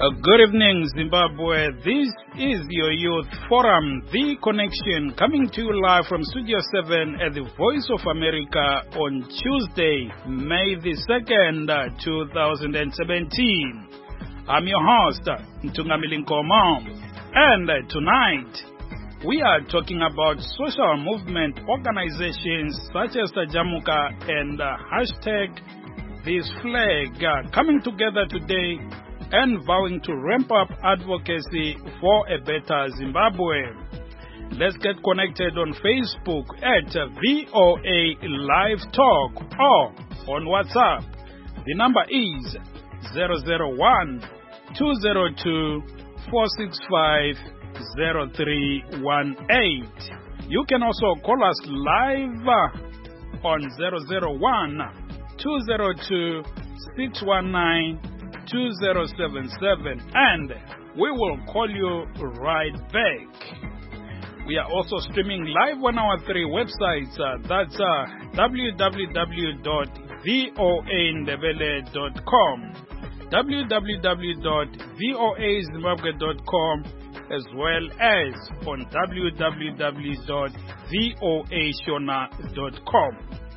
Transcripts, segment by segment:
Good evening, Zimbabwe. This is your Youth Forum, The Connection, coming to you live from Studio 7 at the Voice of America on Tuesday, May the 2nd, 2017. I'm your host, Ntungamili Nkomo, and tonight we are talking about social movement organizations such as the Jamuka and hashtag This Flag coming together today and vowing to ramp up advocacy for a better Zimbabwe. Let's get connected on Facebook at VOA Live Talk or on WhatsApp. The number is 001-202-465-0318. You can also call us live on 001-202-619-2077 and we will call you right back. We are also streaming live on our three websites. That's www.voandebele.com, www.voazimbabwe.com, as well as on www.voashona.com.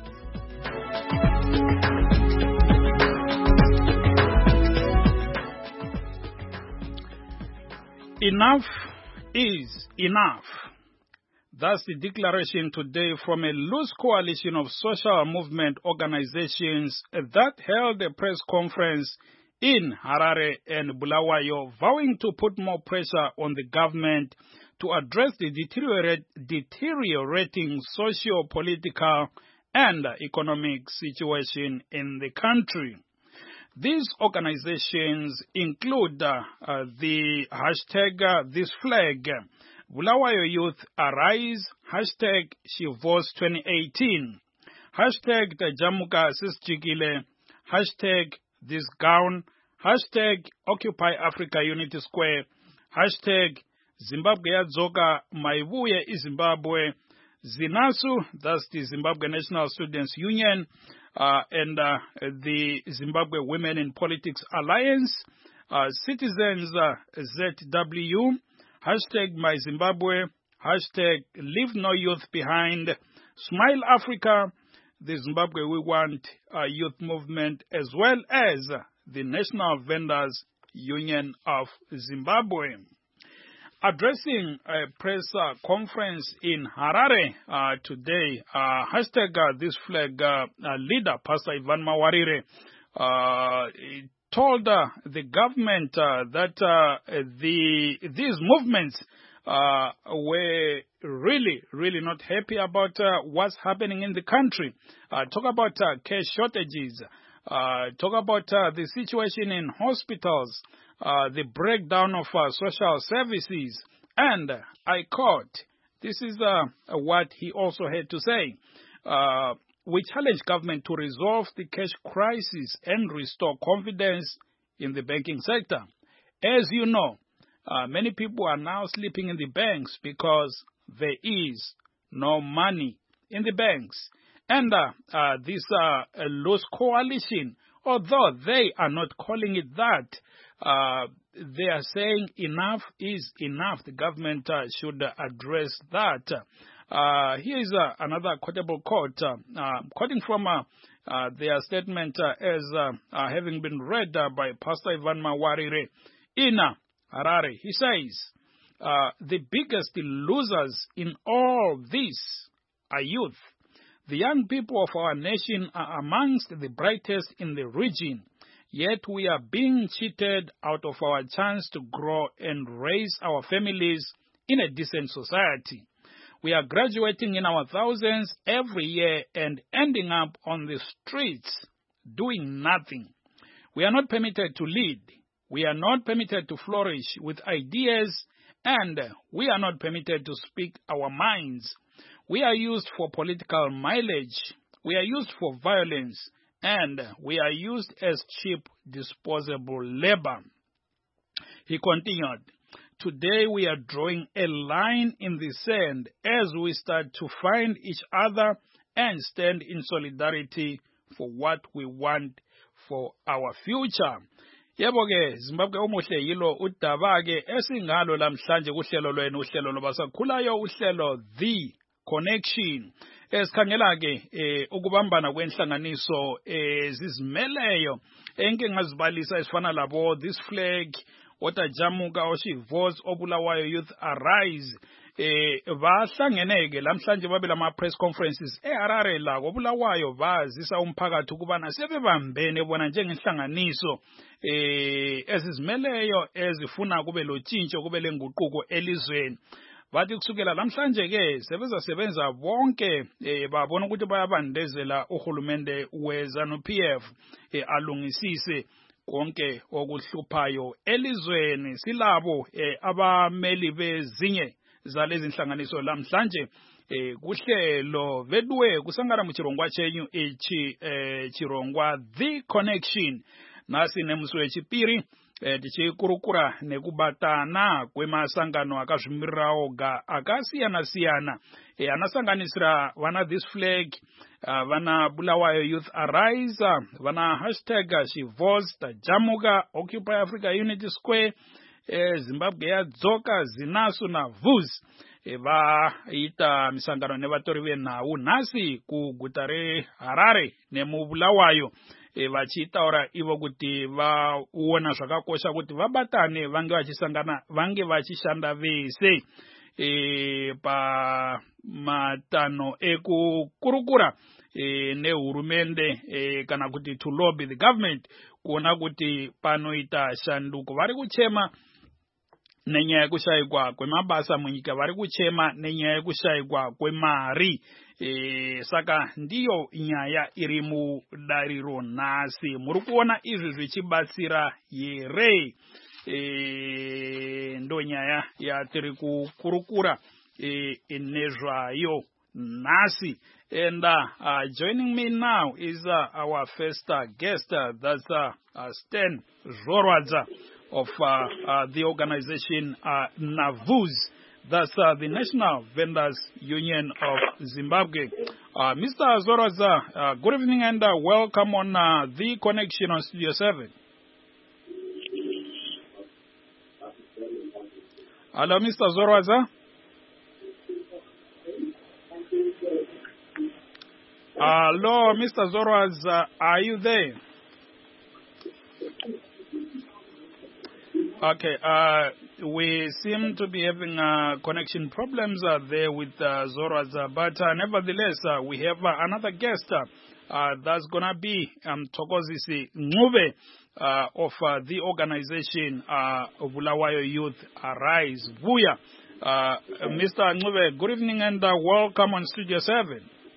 Enough is enough. That's the declaration today from a loose coalition of social movement organizations that held a press conference in Harare and Bulawayo, vowing to put more pressure on the government to address the deteriorating socio-political and economic situation in the country. These organizations include the hashtag This Flag, Bulawayo Youth Arise, hashtag Shivos 2018, hashtag Jamuka Sisjigile, hashtag This Gown, hashtag Occupy Africa Unity Square, hashtag Zimbabwe Yadzoka Maibuye iZimbabwe, Zinasu, that's the Zimbabwe National Students Union, and the Zimbabwe Women in Politics Alliance, Citizens ZW, hashtag My Zimbabwe, hashtag Leave No Youth Behind, Smile Africa, the Zimbabwe We Want Youth Movement, as well as the National Vendors Union of Zimbabwe. Addressing a press conference in Harare today, hashtag This Flag leader, Pastor Ivan Mawarire, told the government that these movements were really not happy about what's happening in the country. Talk about cash shortages, talk about the situation in hospitals, the breakdown of social services, and I quote, this is what he also had to say. We challenge government to resolve the cash crisis and restore confidence in the banking sector. As you know, many people are now sleeping in the banks because there is no money in the banks. And this loose coalition, although they are not calling it that, they are saying enough is enough. The government should address that. Here is another quotable quote, quoting from their statement as having been read by Pastor Ivan Mawarire in Harare. He says, the biggest losers in all this are youth. The young people of our nation are amongst the brightest in the region, yet we are being cheated out of our chance to grow and raise our families in a decent society. We are graduating in our thousands every year and ending up on the streets doing nothing. We are not permitted to lead. We are not permitted to flourish with ideas, and we are not permitted to speak our minds. We are used for political mileage. We are used for violence, and we are used as cheap, disposable labor. He continued, today we are drawing a line in the sand as we start to find each other and stand in solidarity for what we want for our future. Yebo ke Zimbabwe omuhle yilo udaba ke esingalo lamhlanje kuhlelo lwenu uhlelo lobasakhulayo uhlelo The Connection esikhangela ke ukubambana kwenhlanganiso ezizimeleyo enke ngazibalisa esifana labo This Flag otajamuka oShivos obulawayo Youth Arise bahlangeneke lamhlanje babela ama press conferences eHarare la kobulawayo bazisa umphakathi ukubana sebebambene bona njengenhlanganiso ezizimeleyo ezifuna kube lotshintsho kube lenguquko elizweni. Bathi kusukela lamhlanje ke sebenza bonke babona ukuthi bayabandezela uhulumende weZANU-PF alungisise konke okuhluphayo elizweni. Silabo abameli bezinye zalezi inhlanganiso lamhlanje kuhlelo vedwe kusangana muchirongwa chenyu chirongwa The Connection nasi nemuswe chipiri tichikurukura nekubatana kwemasangano akazvimirirawo akasiyana-siyana anasanganisira vana This Flag vana Bulawayo Youth Arise vana #Shivos tajamuka Occupy Africa Unity Square Zimbabwe yadzoka Zinasu na VUS vaita misangano nevatori venhau nhasi kuguta reHarare nemubulawayo vachitaura ivo kuti vaona zvakakosha kuti vabatane vange vachishanda vese pamatano ekukurukura nehurumende kana kuti to lobby the government kuona kuti panoita shanduko. Vari kuchema nenyaya yekushayikwa kwemabasa munyika, vari kuchema nenyaya yekushayikwa kwemari. Saka ndiyo nyaya iri mudariro nhasi. Muri kuona izvi zvichibatsira here? Ndo nyaya yatiri kukurukura nezvayo nhasi. And joining me now is our first guest, that's Stan Zorwadza of the organization NAVUZ, that's the National Vendors Union of Zimbabwe. Mr. Zorwadza, good evening and welcome on The Connection on Studio 7. Hello, Mr. Zorwadza. Hello, Mr. Zorwadza, are you there? Okay, we seem to be having connection problems there with Zorwadza, but nevertheless, we have another guest that's going to be Thokozisi Ncube of the organization Bulawayo Youth Arise, Vuya. Mr. Ncube, good evening and welcome on Studio 7.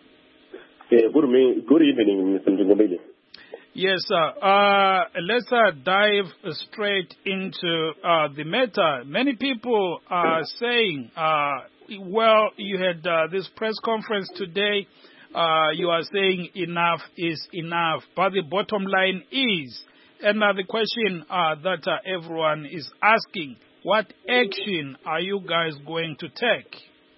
Good evening, Mr. Ndungomeli. Yes, let's dive straight into the matter. Many people are saying, well, you had this press conference today. You are saying enough is enough. But the bottom line is, and the question that everyone is asking, what action are you guys going to take?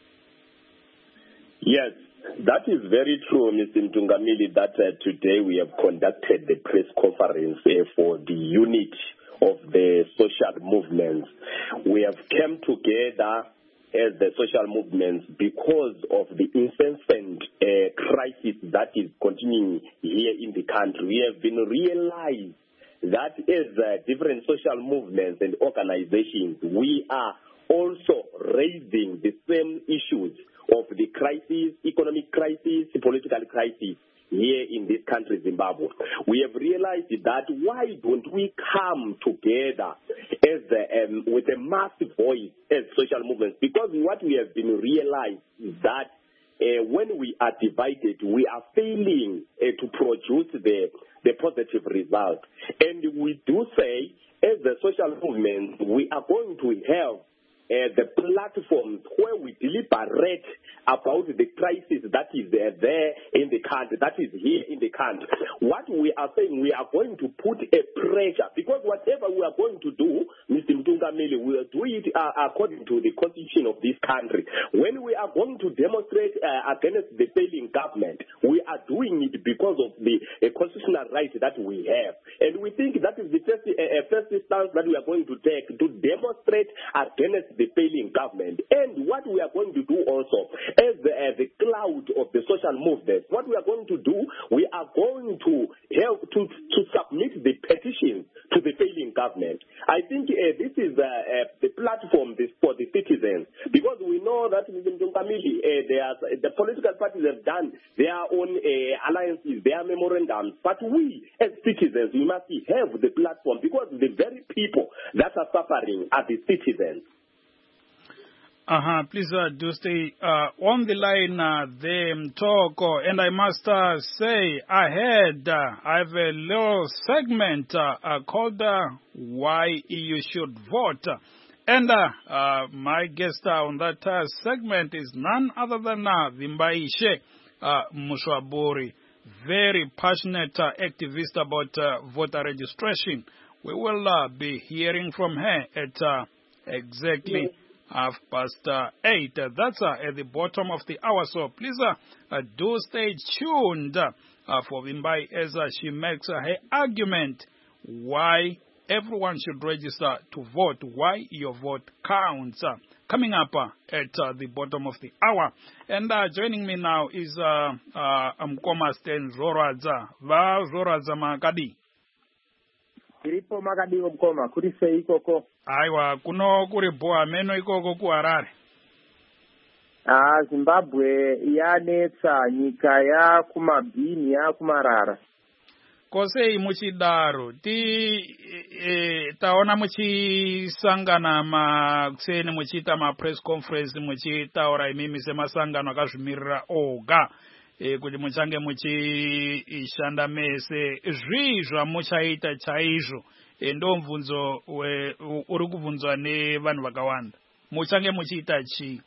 Yes. That is very true, Mr. Ndungamili, that today we have conducted the press conference for the unit of the social movements. We have come together as the social movements because of the incessant crisis that is continuing here in the country. We have been realized that as different social movements and organizations, we are also raising the same issues of the crisis, economic crisis, political crisis here in this country, Zimbabwe. We have realized that why don't we come together as with a massive voice as social movements? Because what we have been realized is that when we are divided, we are failing to produce the positive result. And we do say, as the social movement, we are going to have the platforms where we deliberate about the crisis that is there in the country, that is here in the country. What we are saying, we are going to put a pressure, because whatever we are going to do, Mr. Ndungamili, we will do it according to the constitution of this country. When we are going to demonstrate against the failing government, we are doing doing it because of the constitutional right that we have. And we think that is the first stance that we are going to take to demonstrate against the failing government. And what we are going to do also, as the cloud of the social movement, what we are going to do, we are going to help to submit the petitions to the failing government. I think this is the platform for the citizens, because we know that the political parties have done their own alliances, their memorandums, but we as citizens, we must have the platform, because the very people that are suffering are the citizens. Please do stay on the line there, Mtoko. And I must say, I have a little segment called Why You Should Vote. And my guest on that segment is none other than Vimbaishe Mushwaburi, very passionate activist about voter registration. We will be hearing from her at exactly 8:30. That's at the bottom of the hour. So please do stay tuned for Vimbai as she makes her argument why everyone should register to vote, why your vote counts. Coming up at the bottom of the hour. And joining me now is Mkoma Sten Zoradza. Va Zoradza Makadi. Iripo Makadiwo Mkoma, kuri sei ikoko? Aiwa, kuno kuri boa meno ikoko ku Harare. Zimbabwe yanetsa nyika ya kumabhini ya kumarara. Kosei muchidaro taona muchisangana makuseni muchiita press conference muchitaura imimi semasangano akazvimirira oga kuti muchange muchishanda mese zvii zvamuchaita chaizvo ndomubvunzo uri kubvunzwa nevanhu vakawanda muchange muchiita chii?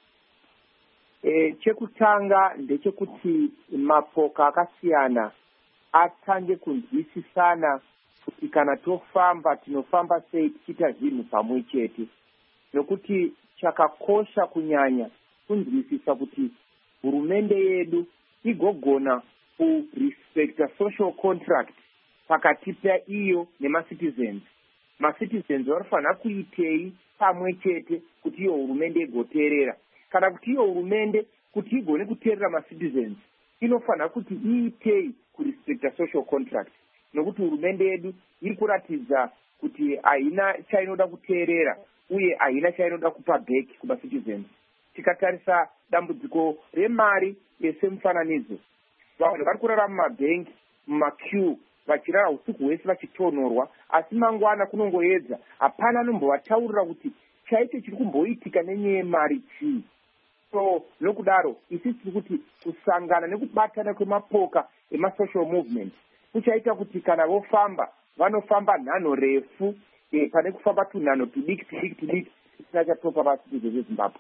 Chekutanga ndechekuti mapoka akasiyana atange kunzwisisana kuti kana tofamba tinofamba sei tichiita zvinhu pamwe chete, nokuti chakakosha kunyanya kunzwisisa kuti hurumende yedu igogona kurespecta social contract pakati paiyo nemacitizens. Macitizens vanofanira kuitei pamwe chete kuti iyo hurumende igoteerera, kana kuti iyo hurumende kuti igone kuteerera macitizens inofanira kuti iitei kurespecta social contract, nokuti hurumende yedu iri kuratidza kuti haina chainoda kuteerera uye haina chainoda kupa back kumacitizens. Tikatarisa dambudziko remari semufananidzo, vanhu vari kurara mumabhengi mumaqueue vachirara usiku hwese vachitonhorwa, asi mangwana kunongoedza hapana anombovataurira kuti chaite chiri kumboitika nenyaya yemari chii. So nokudaro isi tiri kuti kusangana nekubatana kwemapoka emasocial movement kuchaita kuti kana vofamba vanofamba nhanho refu pane kufamba tunhanho tudiki tisina chatopa vacitizens veZimbabwe.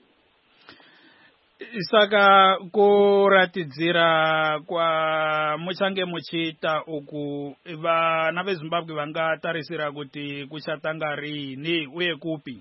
Saka kuratidzira muchange muchiita uku vana veZimbabwe vangatarisira kuti kuchatanga rini uye kupi?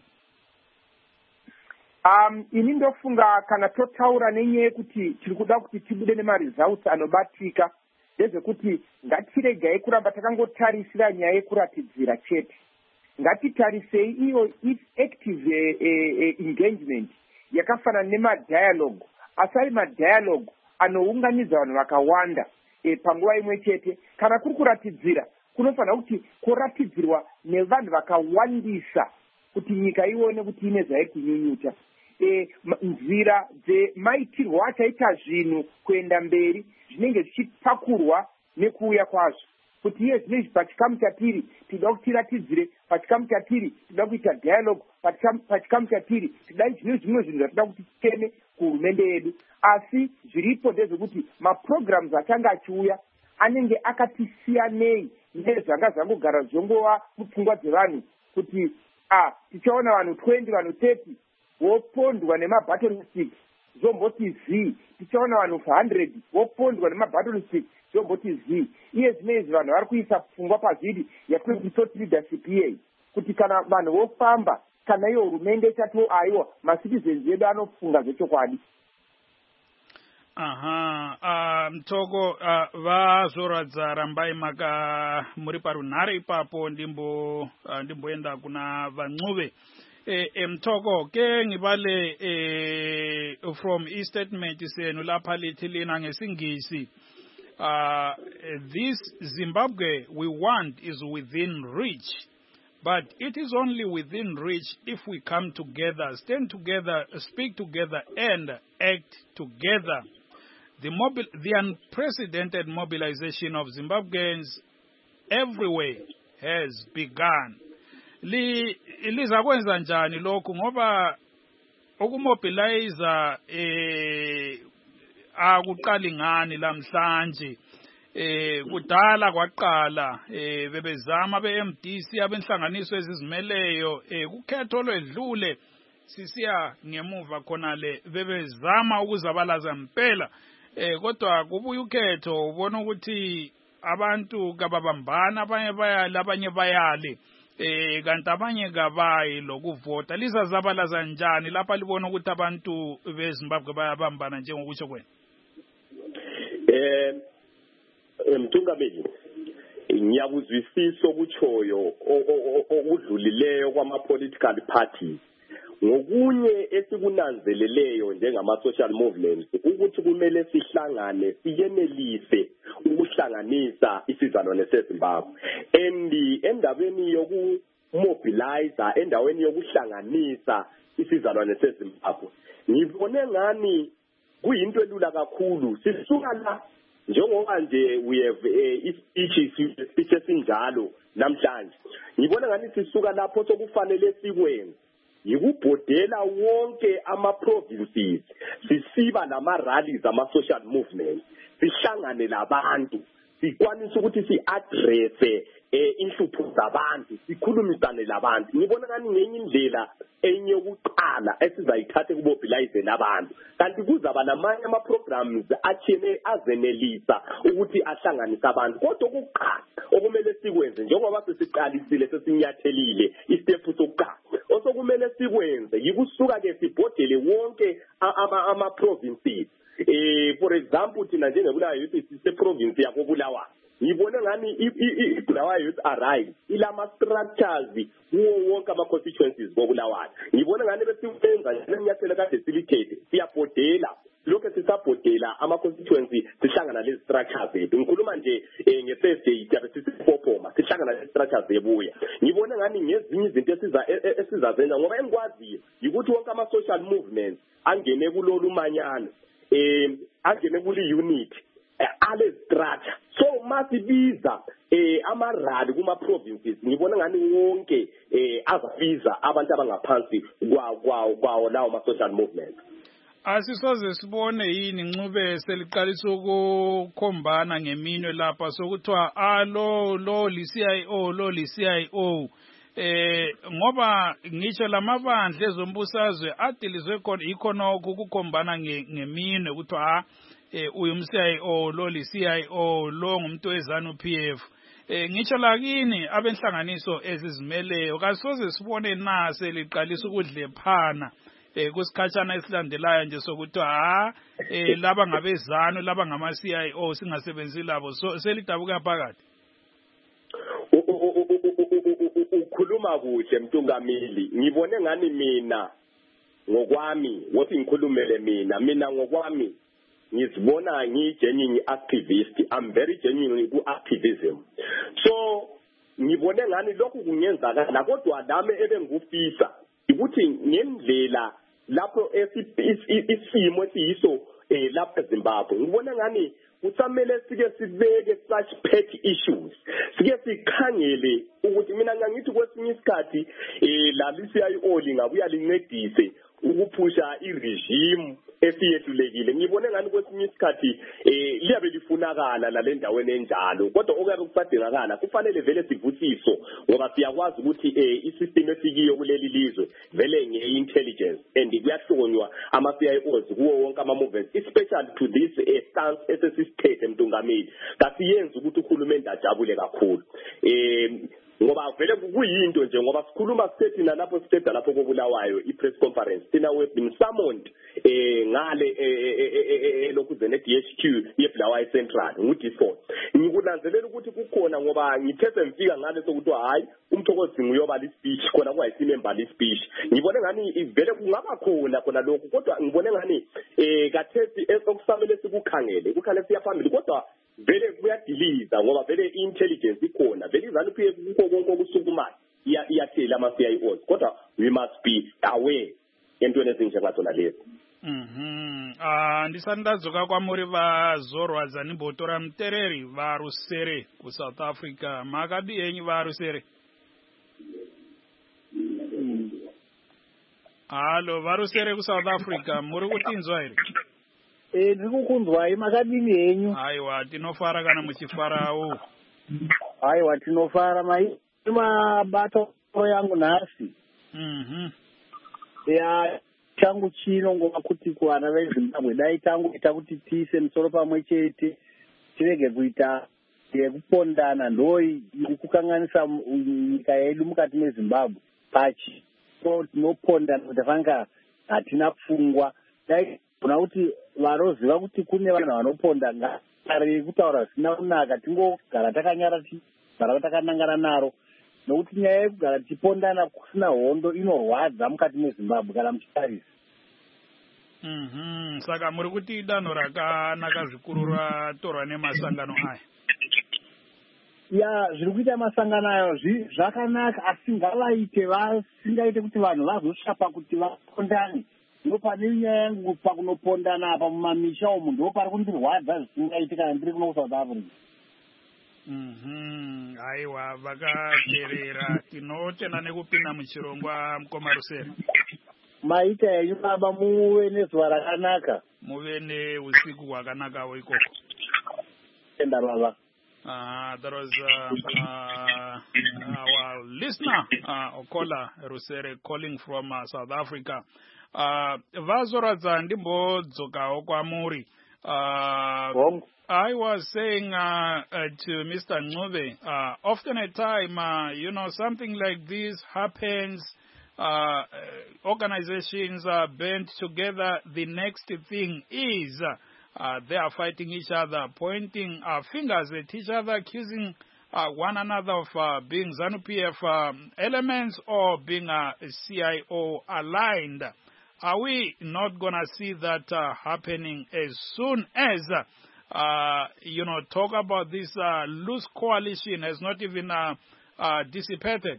Ini ndofunga kana totaura nenyaya yekuti tiri kuda kuti tibude nemaresults anobatika, ndezvekuti ngatiregai kuramba takangotarisira nyaya yekuratidzira chete. Ngatitarisei iyo active engagement yakafanana nemadialogue, asi ari madialogue anounganidza vanhu vakawanda panguva imwe chete. Kana kuri kuratidzira kunofanira kuti kuratidzirwa nevanhu vakawandisa kuti nyika ione kuti ine zvairi kunyunyuta. Nzira dzemaitirwo achaita zvinhu kuenda mberi zvinenge zvichitakurwa nekuuya kwazvo, kuti iye zvinezvi pachikamu chatiri tinoda kuti tiratidzire, pachikamu chatiri tinoda kuita dialogue, pachikamu chatiri tidai zvimwe zvinhu zvatoda kuti titeme kuhurumende yedu. Asi zviripo ndezvekuti maprograms achange achiuya anenge akati siyanei nezvanga zvangogara zvongova mupfungwa dzevanhu kuti tichaona vanhu 20 vanhu 30 vopondwa nemabattle stick zvomboti zii, tichaona vanhu 100 vopondwa nemabattle stick zvomboti zii. Iye zvinezvi vanhu vari kuisa pfungwa pazviri yakuti thought leadership iyei, kuti kana vanhu vofamba kana iyo hurumende chato aiwa macitizens edu anofunga zvechokwadi. Mtoko va zoradza rambai maka muri parunhare ipapo ndimboenda kuna vancuve. Mtoko ke ngibale from statement senu lapha lithi lina ngesingisi. This Zimbabwe we want is within reach, but it is only within reach if we come together, stand together, speak together, and act together. The unprecedented mobilization of Zimbabweans everywhere has begun. Liza kwenza njani lokhu ngoba ukumobilize akuqali ngani lamhlanje kudala kwaqala bebezama beMDC abenhlanganiso ezizimeleyo kukhetho lwedlule sisiya ngemuva khona le bebezama ukuzabalaza impela kodwa kubuya ukhetho ubona ukuthi abantu kababambana abanye bayale kanti abanye kabayi lokuvota lizazabalaza njani lapha libona ukuthi abantu beZimbabwe bayabambana njengokutsho kwena Mthungameli ngiyakuzwisisa okutshoyo okudlulileyo kwama-political parties ngokunye esikunanzeleleyo njengama-social movements ukuthi kumele sihlangane siyenelise ukuhlanganisa isizalwane seZimbabwe endabeni yokumobilize endaweni yokuhlanganisa isizalwane seZimbabwe ngibone ngani kuyinto elula kakhulu sisuka la njengoba nje we have ispeech esinjalo namhlanje ngibona ngani sisuka lapho sokufanele sikwenze yikubhodela wonke ama-provinces sisiba nama-rallies ama-social movements sihlangane labantu sikwanisa ukuthi si-addresse inhlupho zabantu sikhulumisane labantu ngibona ngani ngenye indlela enye yokuqala esizayithatha kumobilize labantu kanti kuzaba namanye ama-programs athene azenelisa ukuthi ahlanganise abantu kodwa okuqala okumele sikwenze njengoba sesiqalisile sesinyathelile istep sokuqala osokumele sikwenze yikusuka-ke sibhodele wonke ama-provinces for example thina njengebulawayo youth siseprovince yakobulawayo ngibone ngani ibulawayo youth arise ilama-structures kuwo wonke ama-constituencies kobulawayo ngibone ngani besikwenza njengenyathelo kade silithethe siyabhodela lokhu sisabhodela ama-constituency sihlangana lezi structures zethu ngikhuluma nje nge-Thursday siyabe sisipophoma sihlangana lezi structures ebuya ngibone ngani ngezinye izinto esizazenza ngoba engikwaziyo yikuthi wonke ama-social movements angene kulolu manyano angene kuli unit ale structure so masibiza ama-rally kuma-provinces ngibona ngani wonke azabiza abantu abangaphansi kwawo lawo ma-social movements asisoze sibone yini Ncube seliqalisa ukukhombana ngeminwe lapha sokuthiwa lo li-CIO ngoba ngisho lamabandla ezombusazwe adilizwe khona ikhonokho ukukhombana ngeminwe kuthiwa uyu CIO lo li-CIO lo ngumuntu weZANU-PF ngisho lakini abenhlanganiso ezizimeleyo kasoze sibone na seliqalisa ukudlephana kusikhatshana esilandelayo nje sokuthi laba ngabezano laba ngama-CIO singasebenzi labo so selidabuka phakathi ukhuluma kuhle Mtungameli ngibone ngani mina ngokwami wothi ngikhulumele mina ngokwami ngizibona ngiyi-genuine activist I'm very genuine ku-activism so ngibone ngani lokhu kungenzakala kodwa nami ebengufisa ukuthi ngendlela lapho isimo esiyiso lapha eZimbabwe ngibona ngani kusamele sike sibeke such pet issues sike sikhangele ukuthi mina ngithi kwesinye isikhathi lali-CIO lingabuya lincedise ukuphusha iregime esiyehlulekile ngibone ngani kwesinye isikhathi liyabe lifunakala lale ndaweni enjalo kodwa okuyabe kusadingakala kufanele vele sivusiso ngoba siyakwazi ukuthi isystem esikiyo kuleli lizwe vele nge-intelligence and kuyahlonywa ama-CIOs kuwo wonke ama-movements especially to this stance esesisithethe Mtungameli kasiyenza ukuthi uhulumende ajabule kakhulu ngoba vele kuyinto nje ngoba sikhuluma sithina lapho siceda lapho kobulawayo i-press conference thina we've been summoned ngale lokuzene DHQ yeBulawayo Central nguDisford ngikunanzelela ukuthi kukhona ngoba ngithethe ngifika ngale sokuthi hayi uMthokozi uyoba ispeech khona kuyisimember lespeech ngibone ngani ivele kungaba khona lokho kodwa ngibone ngani kathethi okusamele sikukhangele siyaphambili kodwa vele kuyadiliza ngoba vele intelligence ikhona vele izanuphi kukho konke okusukumayo iyathela ama-CIOs kodwa we must be aware entweni ezinjengatsona lezi ndisandazoka kwamuri vazorwa zanimbotora mutereri varusere kuSouth Africa makadi enyu varusere halo varusere kuSouth Africa muri kutinzwa here ndiri kukunzwai makadini henyu aiwa tinofara kana muchifarawo aiwa tinofara mabata yangu nhasi ya changu chino ngova kuti kuvana veZimbabwe dai tangoita kuti tiise musoro pamwe chete tirege kuita yekupondana ndo iri kukanganisa nyika yedu mukati meZimbabwe pachi tinopondana kuti vanga hatina pfungwa dai kuna kuti varoziva kuti kune vanhu vanoponda ngare yekutaura zvisina kunaka tingogara takanyara tigara takanangana naro nokuti nyaya yekugara tichipondana kusina hondo inorwadza mukati meZimbabwe kana muchitarisa saka muri kuti danho rakanaka zvikuru ratorwa nemasangano aya ya zviri kuita masangano ayo zvakanaka asi ngavaite vasingaite kuti vanhu vazosvapa kuti vapondane ndo pane nyaya yangu pakunopondana apa mumamisha umu ndo pari kundirwadza zvisingaite kana ndiri kuno kuSouth Africa aiwa vakateerera tinotenda nekupinda muchirongwa mukoma Rusere maita yenyu baba muve nezuva rakanaka muve neusiku hwakanakawo ikoko enda baba that was our listener Okola Rusere calling from South Africa vazoradza ndimbodzokawo kwamuri I was saying to Mr. Ncube, often at time, something like this happens, organizations are band together. The next thing is they are fighting each other, pointing fingers at each other, accusing one another of being ZANU-PF elements or being CIO aligned. Are we not going to see that happening as soon as talk about this loose coalition has not even dissipated?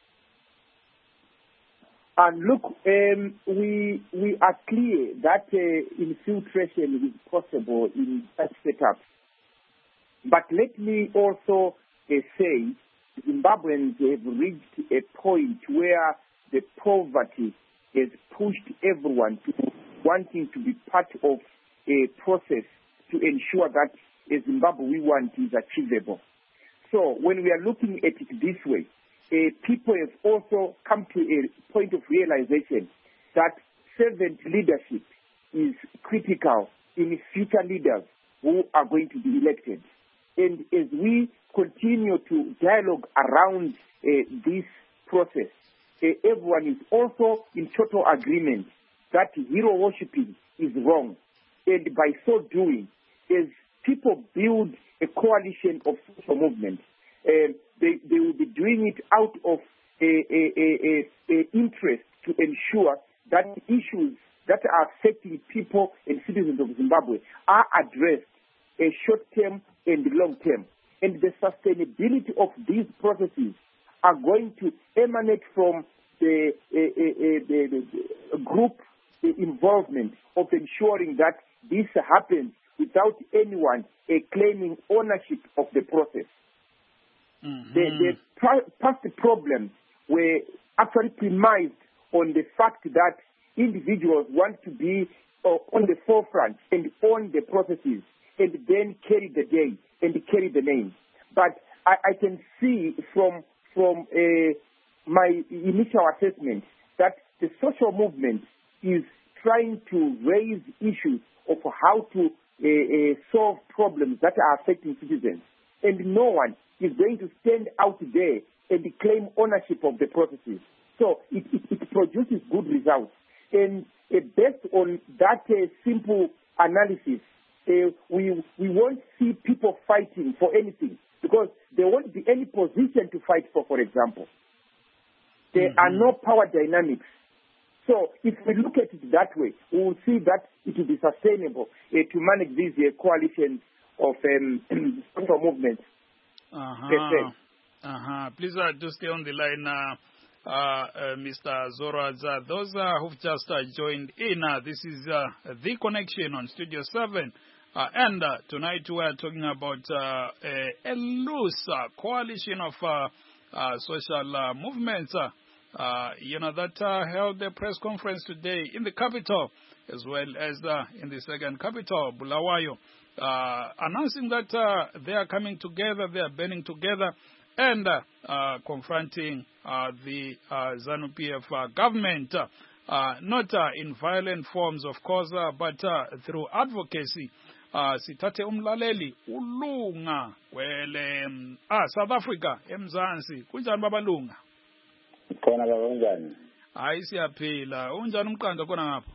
And look, we are clear that infiltration is possible in such setups. But let me also say Zimbabweans have reached a point where the poverty has pushed everyone to wanting to be part of a process to ensure that a Zimbabwe we want is achievable. So when we are looking at it this way, people have also come to a point of realization that servant leadership is critical in future leaders who are going to be elected. And as we continue to dialogue around this process, everyone is also in total agreement that hero worshipping is wrong. And by so doing, as people build a coalition of social movements, they will be doing it out of interest to ensure that issues that are affecting people and citizens of Zimbabwe are addressed short-term and long-term. And the sustainability of these processes are going to emanate from the group involvement of ensuring that this happens without anyone claiming ownership of the process. The past problems were actually premised on the fact that individuals want to be on the forefront and own the processes and then carry the day and carry the name. But I can see from my initial assessment that the social movement is trying to raise issues of how to solve problems that are affecting citizens. And no one is going to stand out there and claim ownership of the processes. So it produces good results. And based on that simple analysis, we won't see people fighting for anything because there won't be any position to fight for example. There are no power dynamics. So if we look at it that way, we will see that it will be sustainable to manage these coalitions of social movements. Please do stay on the line, Mr. Zoradza. Those who've just joined in, this is The Connection on Studio 7. And tonight we are talking about a loose coalition of social movements, that held a press conference today in the capital, as well as in the second capital, Bulawayo, announcing that they are coming together, they are banding together, and confronting the ZANU-PF government, not in violent forms, of course, but through advocacy. Sithathe umlaleli ulunga kwele South Africa eMzansi kunjani babalunga khona baba unjani hayi siyaphila unjani umqando khona ngapha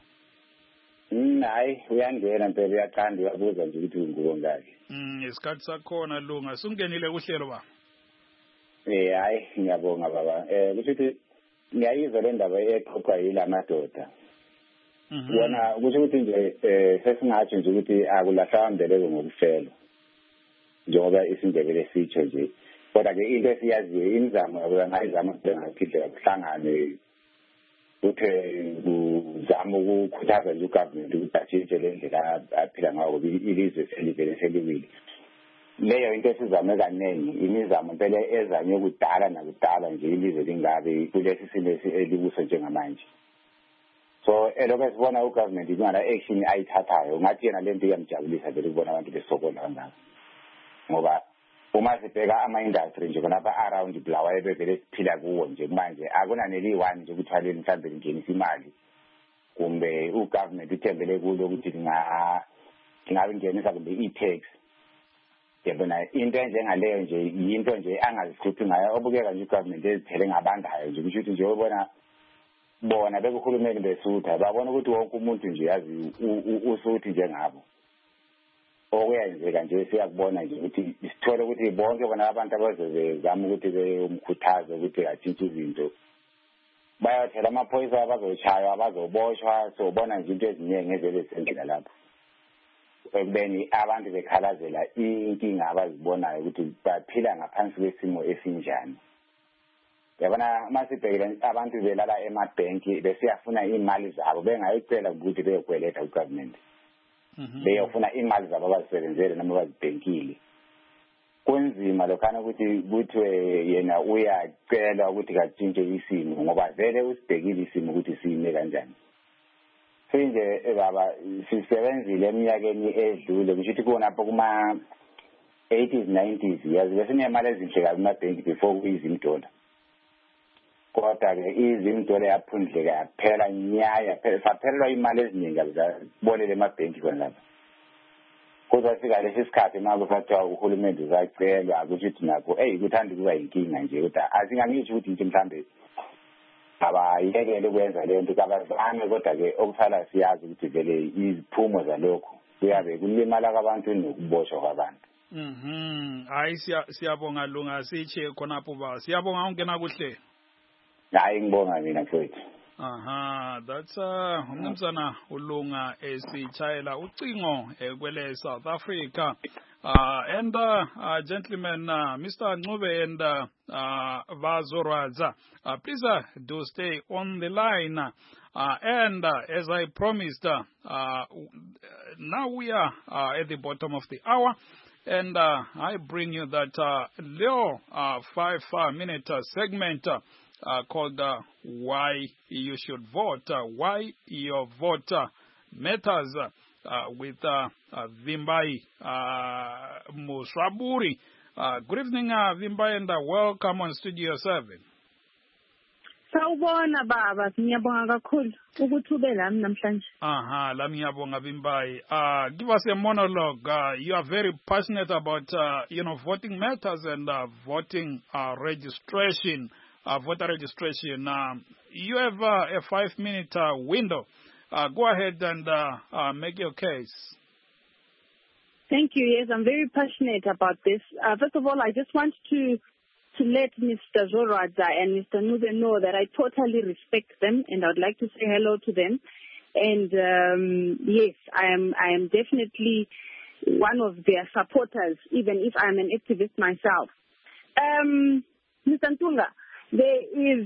hayi uyangena phela uyaqanda uyabuza nje ukuthi ngubo ngaki isikhathi sakhona lunga sungenile kuhlelo ba hayi ngiyabonga baba kusho ngiyayizwa le ndaba exoxwa yilamadoda Wona kusho ukuthi nje sesingathi nje ukuthi akulahlwa mbeleko ngokufela njengoba isindebele sitsho nje kodwa ke into esiyaziyo imizamo abangayizama bengaphidle kuhlangane uthe uzama ukukhuthaza nje ugovernment ukuthi atshintshe le ndlela aphila ngayo ilizwe selivele seliwile leyo into esizame kaningi imizamo impela ezanye ukudala nakudala nje ilizwe lingabe kulesi simo elikuso njengamanje. So lokho sibona ugovernment ingana action ayithathayo ngathi yena lento iyamjabulisa vele ukubona abantu besokola kangaka ngoba uma sibheka ama-industry nje khonapha around Bulawayo bevele siphila kuwo nje manje akunaneli-one nje ukuthaleni mhlawumbe lingenisa imali kumbe ugovernment uthembele kulo ukuthi ngabe ngenisa kumbe i-tax yabona into enjengaleyo nje yinto nje angazihluphi ngayo obukeka nje ugovernment ezithele ngabandayo nje kusho ukuthi nje ubona bona bekuhulumeni besutha babona ukuthi wonke umuntu nje yazi usuthi njengabo okuyenzeka nje siyakubona nje ukuthi sithole ukuthi bonke bona abantu abazozama ukuthi beyomkhuthaza ukuthi atshintshe izinto bayathela amaphoyisa abazochaywa abazoboshwa sobona nje into eziningi ezele senzeka lapho ekubeni abantu bekhalazela inkinga abazibonayo ukuthi baphila ngaphansi kwesimo esinjani. Yabona masibhekile abantu belala emabhenki besiyafuna imali zabo bengayicela ukuthi beyokweleta ugovernment beyofuna imali zabo abazisebenzele noma bazibhenkile kunzima lokhana ukuthi kuthiwe yena uyacela ukuthi katshintshe isimo ngoba vele usibhekile isimo ukuthi sime kanjani sinje baba sisebenzile eminyakeni edlule kusho ukuthi khonapho kuma 80s 90s yazi besinemali ezinhle kabi emabhenki before kuyizimdola kodwa-ke izimdola yaphundleka yaphela nyaya saphelelwa imali eziningi kabizabolele emabhenki khonapha kuzafika lesi sikhathi uma kusathiwa uhulumende uzacelwa kusho ukuthi nakho kuthanda ukuba yinkinga nje kodwa asingangisho ukuthi nje mhlawumbe abayekele ukwenza le nto kabazame kodwa-ke okusala siyazi ukuthi vele iziphumo zalokhu kuyabe kulimala kwabantu nokuboshwa kwabantu. Hayi siyabonga lunga sitshe khonapho ba siyabonga ungena kuhle. Hayi ngibonga mina mfowethu. That's umnumzana ulunga esitshayela ucingo kwele South Africa. And gentlemen, Mr. Ncube and Vazoradza, please do stay on the line. And as I promised, now we are at the bottom of the hour. And I bring you that little 5-minute segment called Why You Should Vote, Why Your Vote Matters, with Vimbai Muswaburi. Good evening, Vimbai, and welcome on Studio 7. Sawubona baba, ngiyabonga kakhulu ukuthi ube lami namhlanje. Lami ngiyabonga Vimbai. Give us a monologue. You are very passionate about voting matters and voting registration. voter registration. You have a 5-minute window. Go ahead and make your case. Thank you. Yes, I'm very passionate about this. First of all, I just want to let Mr. Zoradza and Mr. Nube know that I totally respect them, and I would like to say hello to them. And yes, I am definitely one of their supporters, even if I'm an activist myself. Mr. Ntunga, there is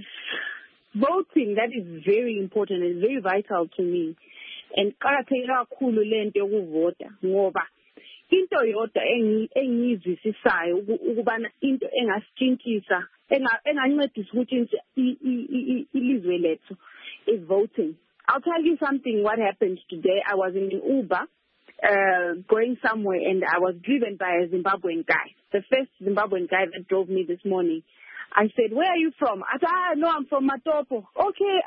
voting that is very important and very vital to me. And karakela kakhulu lento yokuvota ngoba into yodwa engiyizwisisayo ukubana into engasitshintshisa engancedisa ukuthi ilizwe lethu is voting. I'll tell you something what happened today. I was in an Uber going somewhere, and I was driven by a Zimbabwean guy, the first Zimbabwean guy that drove me this morning. I said, "Where are you from?" I said, "No, I'm from Matopo." "Okay,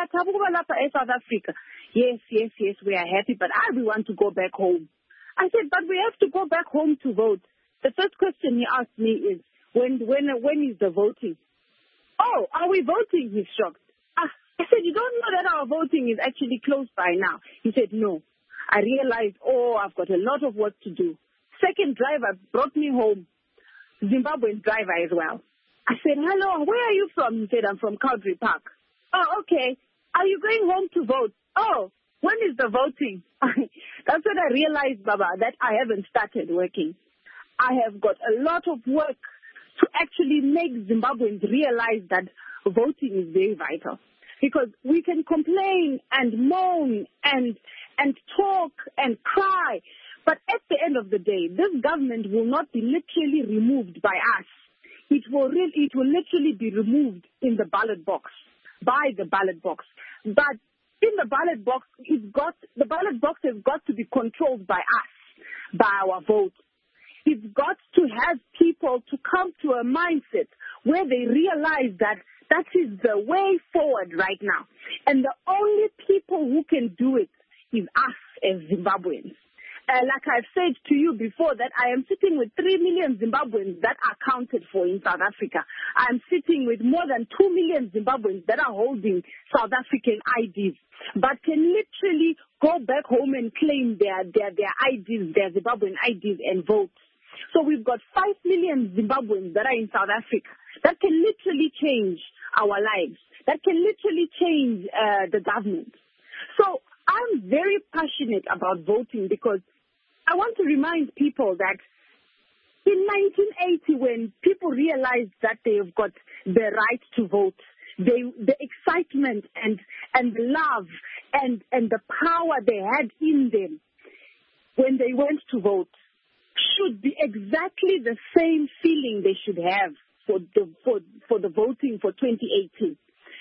South Africa." Yes, we are happy, but we want to go back home. I said, "But we have to go back home to vote." The first question he asked me is, when is the voting? "Oh, are we voting?" He's shocked. I said, "You don't know that our voting is actually close by now?" He said, "No." I realized, I've got a lot of work to do. Second driver brought me home, Zimbabwean driver as well. I said, "Hello, where are you from?" He said, "I'm from Cowdrey Park." "Oh, okay. Are you going home to vote?" "Oh, when is the voting?" That's when I realized, Baba, that I haven't started working. I have got a lot of work to actually make Zimbabweans realize that voting is very vital. Because we can complain and moan and talk and cry, but at the end of the day, this government will not be literally removed by us. It will literally be removed in the ballot box, by the ballot box. But in the ballot box, the ballot box has got to be controlled by us, by our vote. It's got to have people to come to a mindset where they realize that is the way forward right now. And the only people who can do it is us as Zimbabweans. Like I've said to you before, that I am sitting with 3 million Zimbabweans that are counted for in South Africa. I'm sitting with more than 2 million Zimbabweans that are holding South African IDs, but can literally go back home and claim their IDs, their Zimbabwean IDs, and vote. So we've got 5 million Zimbabweans that are in South Africa that can literally change our lives, that can literally change the government. So I'm very passionate about voting because I want to remind people that in 1980, when people realized that they've got the right to vote, the excitement and the love and the power they had in them when they went to vote should be exactly the same feeling they should have for the voting for 2018.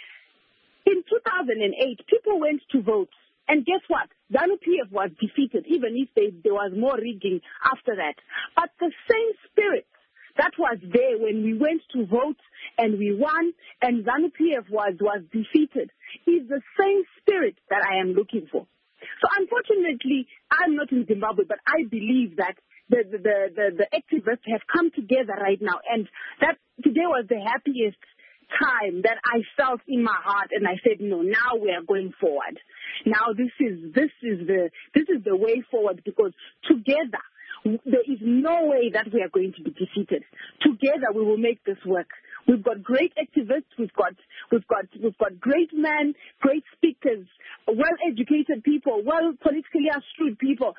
In 2008, people went to vote. And guess what? ZANU-PF was defeated, even if there was more rigging after that. But the same spirit that was there when we went to vote and we won and ZANU-PF was defeated is the same spirit that I am looking for. So unfortunately, I'm not in Zimbabwe, but I believe that the activists have come together right now, and that today was the happiest time that I felt in my heart, and I said, no, now we are going forward. Now this is the way forward, because together there is no way that we are going to be defeated. Together we will make this work. We've got great activists. We've got great men, great speakers, well-educated people, politically astute people.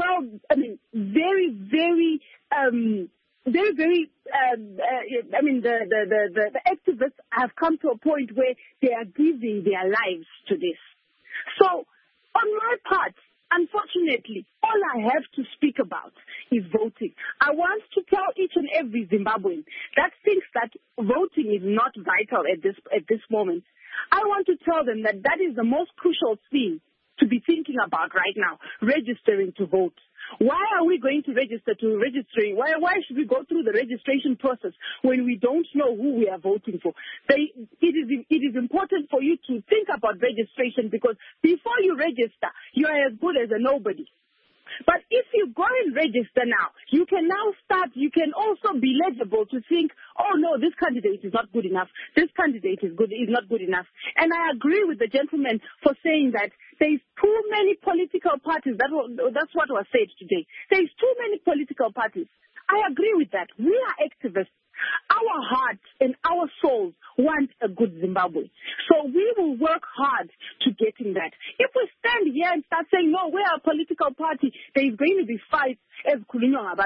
The activists have come to a point where they are giving their lives to this. So, on my part, unfortunately, all I have to speak about is voting. I want to tell each and every Zimbabwean that thinks that voting is not vital at this moment. I want to tell them that is the most crucial thing to be thinking about right now, registering to vote. Why are we going to register registering? Why should we go through the registration process when we don't know who we are voting for? It is important for you to think about registration, because before you register, you are as good as a nobody. But if you go and register now, you can also be legible to think, oh no, this candidate is not good enough. This candidate is not good enough. And I agree with the gentleman for saying that there's too many political parties. That's what was said today. There's too many political parties. I agree with that. We are activists. Our hearts and our souls want a good Zimbabwe. So we will work hard to getting that. If we stand here and start saying, no, we are a political party, there is going to be fights. But we are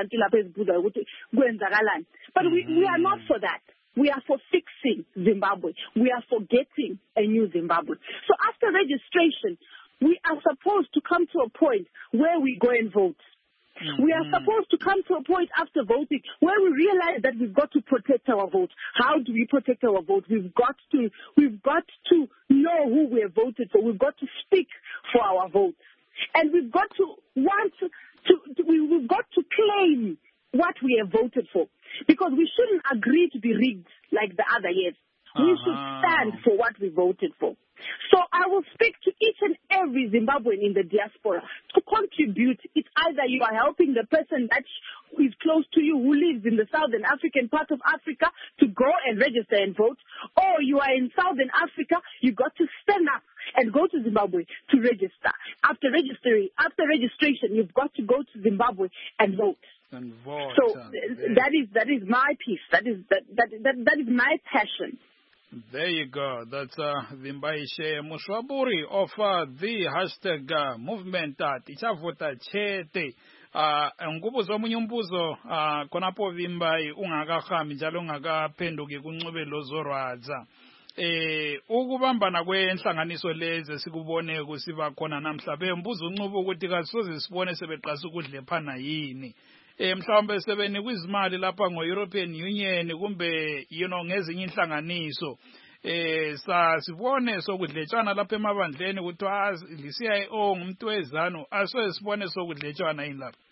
not for that. We are for fixing Zimbabwe. We are for getting a new Zimbabwe. So after registration, we are supposed to come to a point where we go and vote. We are supposed to come to a point after voting where we realize that we've got to protect our vote. How do we protect our vote? We've got to know who we have voted for. We've got to speak for our vote. And we've got to we've got to claim what we have voted for. Because we shouldn't agree to be rigged like the other years. We should stand for what we voted for. So I will speak to each and every Zimbabwean in the diaspora to contribute. It's either you are helping the person that is close to you who lives in the Southern African part of Africa to go and register and vote, or you are in Southern Africa, you got to stand up and go to Zimbabwe to register. After registration, you've got to go to Zimbabwe and vote. So that is my piece. That is my passion. There you go. That's Vimbaishe Mushwaburi of the hashtag movement Tichavota Chete. Ngubuzo munyumbuzo konapo Vimbai ungakahami njalo ungakaphenduki kunxebelo zorwadza. Ukubambana kwenhlanganiso lezi sikubone kusiba khona namhla bembuza uncubo ukuthi kasoze sibone sebeqasa ukudlephana yini. Mhlawumbe sebeni kwizimali lapha ngo-European Union kumbe ngezinye inhlanganiso sasibone sokudletshana lapha emabandleni ukuthi li-CIO ngumuntu wezanu asoze sibone sokudletshana yini lapha.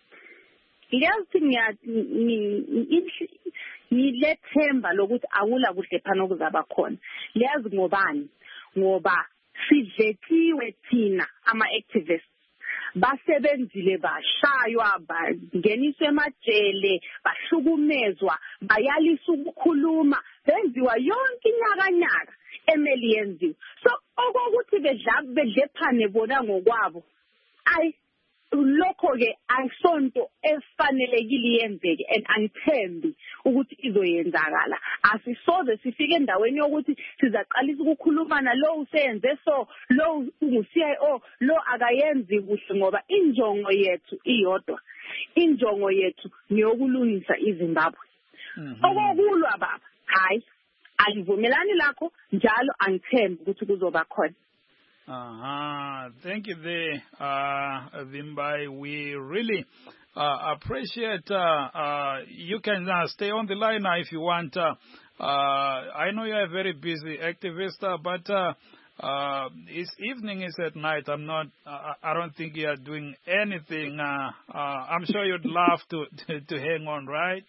Ngilethemba lokuthi akula kudlephana okuzaba khona. Liyazi ngobani? Ngoba sidletiwe thina ama-activists. Basebenzile bashaywa bangeniswe emajele bahlukumezwa bayalisa ukukhuluma benziwa yonke inyakanyaka emeli yenziwe. So okokuthi bedlephane bona ngokwabo lokho ke ayisonto efanelekile yenzeke and angithembi ukuthi izoyenzakala. Asisoze sifike endaweni yokuthi sizaqalisa ukukhulumana lo useyenze so lo ungu-CIO lo akayenzi kuhle ngoba injongo yethu iyodwa. Injongo yethu niyokulungisa iZimbabwe. Okokulwa baba hayi angivumelani lakho njalo angithembi ukuthi kuzoba khona. Thank you there, Vimbai. We really appreciate you can stay on the line now if you want. I know you are a very busy activist, but it's evening, is at night. I don't think you are doing anything. I'm sure you'd love to hang on, right?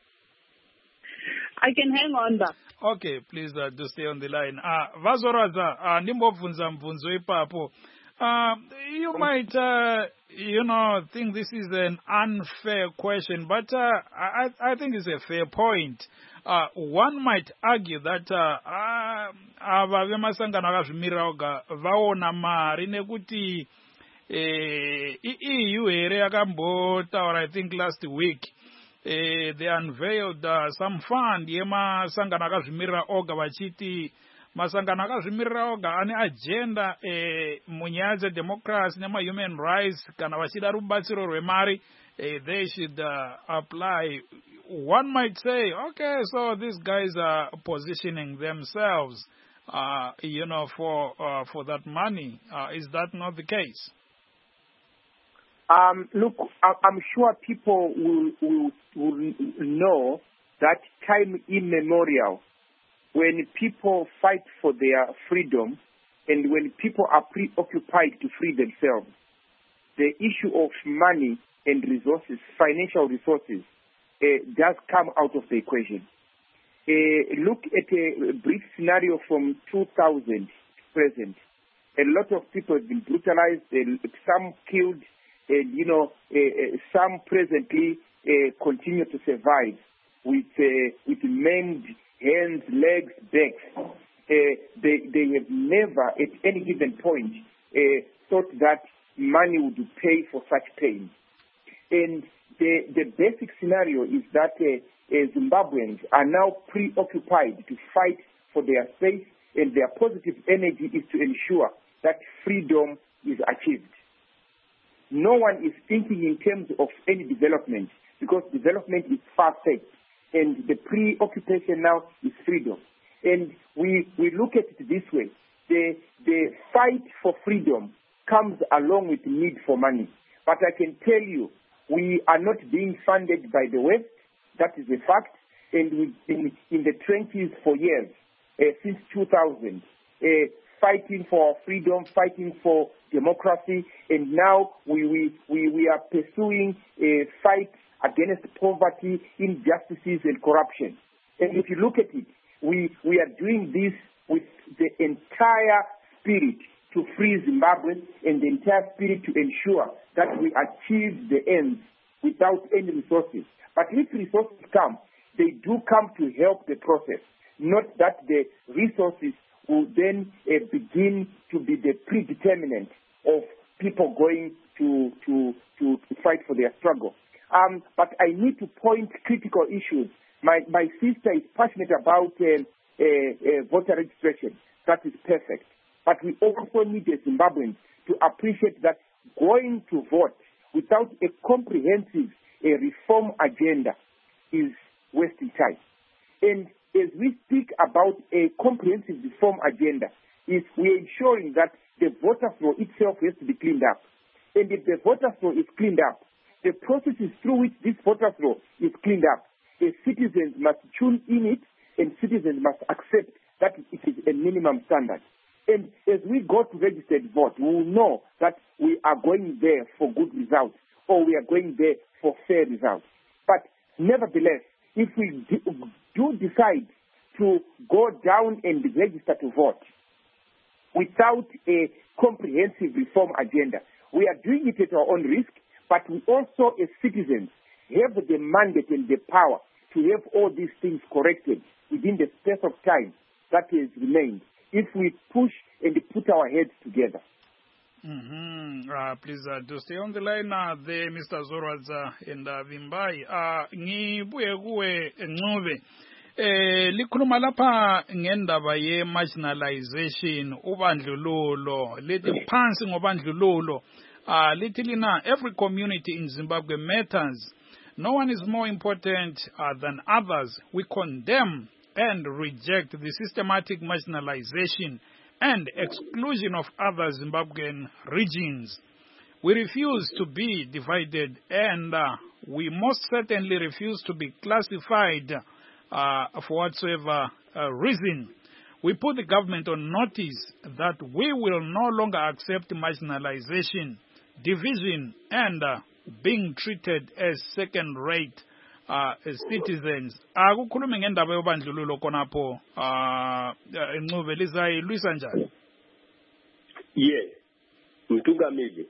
I can hang on, but. Okay, please do stay on the line. Vazoradza, nimbobvunza mvunzo ipapo. You might, think this is an unfair question, but I think it's a fair point. One might argue that vavemasangano akazvimiraga vaona mari nekuti EU here yakambotaura I think last week. They unveiled some fund yema sangana akazvimirira oga vachiti masangano akazvimirira oga ane agenda munyaya dzedemocracy nema-human rights kana vachida rubatsiro rwemari they should apply. One might say, okay, so these guys are positioning themselves for that money. Is that not the case? Look, I'm sure people will know that time immemorial, when people fight for their freedom and when people are preoccupied to free themselves, the issue of money and resources, financial resources, does come out of the equation. Look at a brief scenario from 2000 present. A lot of people have been brutalized, some killed, and some presently continue to survive with maimed hands, legs, backs. They have never, at any given point, thought that money would pay for such pain. And the basic scenario is that Zimbabweans are now preoccupied to fight for their space, and their positive energy is to ensure that freedom is achieved. No one is thinking in terms of any development, because development is far-fetched, and the preoccupation now is freedom. And we look at it this way. The fight for freedom comes along with the need for money. But I can tell you, we are not being funded by the West. That is a fact. And we've been in the trenches for years, since 2000, fighting for our freedom, fighting for democracy. And now we are pursuing a fight against poverty, injustices, and corruption. And if you look at it, we are doing this with the entire spirit to free Zimbabwe and the entire spirit to ensure that we achieve the ends without any resources. But if resources come, they do come to help the process, not that the resources will then begin to be the predeterminant of people going to fight for their struggle. But I need to point critical issues. My sister is passionate about voter registration. That is perfect. But we also need the Zimbabweans to appreciate that going to vote without a comprehensive reform agenda is wasting time. And as we speak about a comprehensive reform agenda, we're ensuring that the voter flow itself has to be cleaned up. And if the voter flow is cleaned up, the processes through which this voter flow is cleaned up, the citizens must tune in it, and citizens must accept that it is a minimum standard. And as we go to registered vote, we will know that we are going there for good results, or we are going there for fair results. But nevertheless, if we do decide to go down and register to vote without a comprehensive reform agenda, we are doing it at our own risk, but we also, as citizens, have the mandate and the power to have all these things corrected within the space of time that has remained, if we push and put our heads together. Please do stay on the line there, Mr. Zorwadza and Vimbai. Ngibuye kuwe Ncube. Likhuluma lapha ngendaba ye-marginalization, ubandlululo, lithi phansi ngobandlululo. Lithi lina, every community in Zimbabwe matters. No one is more important than others. We condemn and reject the systematic marginalization and exclusion of other Zimbabwean regions. We refuse to be divided, and we most certainly refuse to be classified for whatsoever reason. We put the government on notice that we will no longer accept marginalization, division, and being treated as second-rate citizens. Akukhulume ngendaba yobandlululo konapho Ncube lizayilwisa njani? Yes, Mtungamili.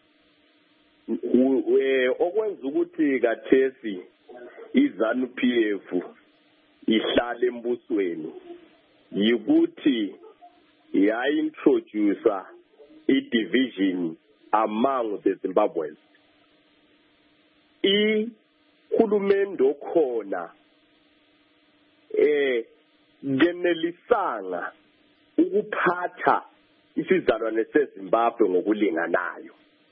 Okwenza ukuthi kathesi iZANU-PF ihlale embusweni yikuthi yaintroduce i-division among the Zimbabweans. Ihulumende khona genelisanga ukuphatha isizalwane seZimbabwe ngokulinganayo.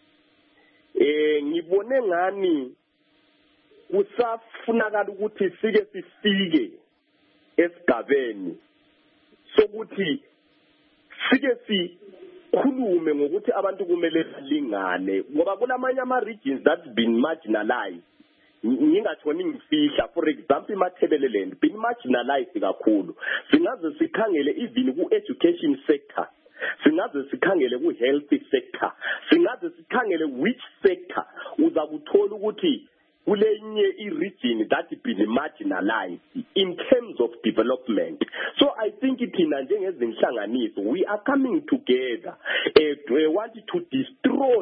Ngibone ngani kusafunakala ukuthi sike sifike esigabeni sokuthi sike sikhulume ngokuthi abantu kumele balingane, ngoba kulamanye ama-regions that's been marginalized. Ngingathoni ngifihla, for example iMathebeleland been marginalized kakhulu. Singaze sikhangele even ku-education sector, singaze sikhangele ku-health sector, singaze sikhangele which sector uza kuthola ukuthi kulenye i-region that been marginalized in terms of development. So I think thina njengezinhlanganiso we are coming together want to destroy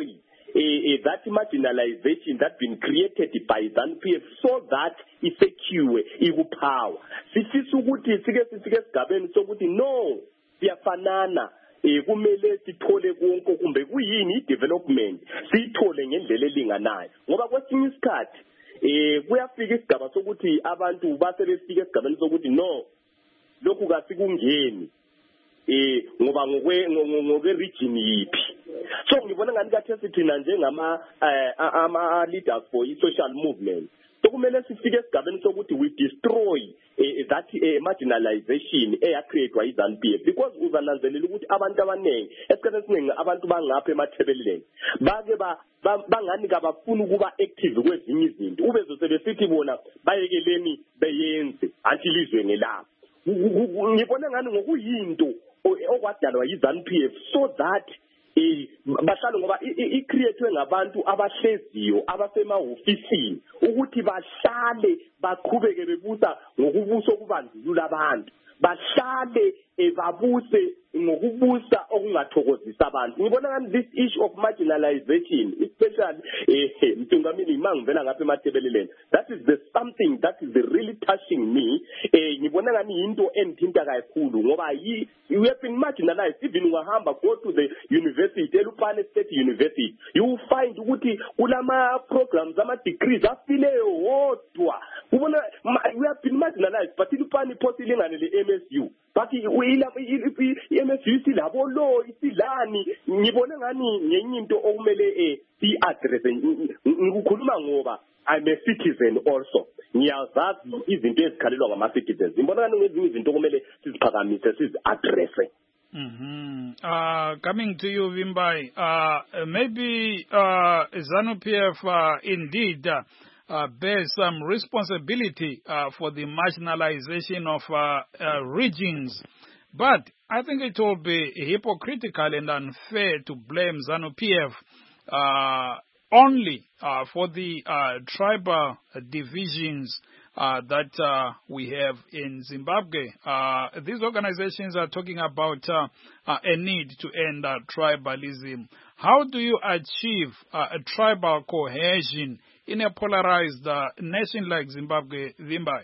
that marginalization that's been created by ZANU-PF so that isekiwe ikupower. Sifisa ukuthi sike esigabeni sokuthi no siyafanana kumele sithole konke kumbe kuyini i-development siyithole ngendlela elinganayo ngoba kwesinye isikhathi kuyafika isigaba sokuthi abantu basebefika esigabeni sokuthi no lokhu kasikungeni ngoba ngokwe region yipi. So ngibona ngani kathi thina njengama ama leaders for i-social movement sokumele sifike esigabeni sokuthi we destroy that marginalization created yi-ZANU-PF because uzananzelela ukuthi abantu abaningi esikhathini esiningi abantu bangapha emathebeleleni bake bangani kabafuna ukuba active kwezinye izinto ubezosebesithi bona bayekeleni beyenze until izwe ngelapho. Ngibona ngani ngokuyinto okwadalwa yi-ZANU-PF so that bahlalo ngoba icreatwe ngabantu abahleziyo abasemahofisini ukuthi bahlale baqhubeke bebusa ngokubusa okubandlulula abantu bahlale babuse ngokubusa okungathokozisa abantu. Ngibona ngani this issue of marginalization especially Mtungamini mangivela ngapha emathebeleleni that is the something that is really touching me. Ngibona ngani into endithinta kakhulu ngoba we have been marginalized even ungahamba go to the university eLupane State University you will find ukuthi kulama programs ama degrees afileyo wodwa ubona we have been marginalized but iLupane iphosile le MSU but MSU isilabo lo isilani ngibona ngani ngenye into okumele si-address ngikukhuluma ngoba I'm a citizen also ngiyazazi izinto ezikhalelwa ngama-citizens ngibona ngani ngezinye izinto okumele siziphakamise sizi-addresse. Coming to you, Vimbai, maybe ZANU-PF indeed bears some responsibility for the marginalization of regions. But I think it will be hypocritical and unfair to blame ZANU-PF only for the tribal divisions that we have in Zimbabwe. These organizations are talking about a need to end tribalism. How do you achieve a tribal cohesion in a polarized nation like Zimbabwe, Vimbai?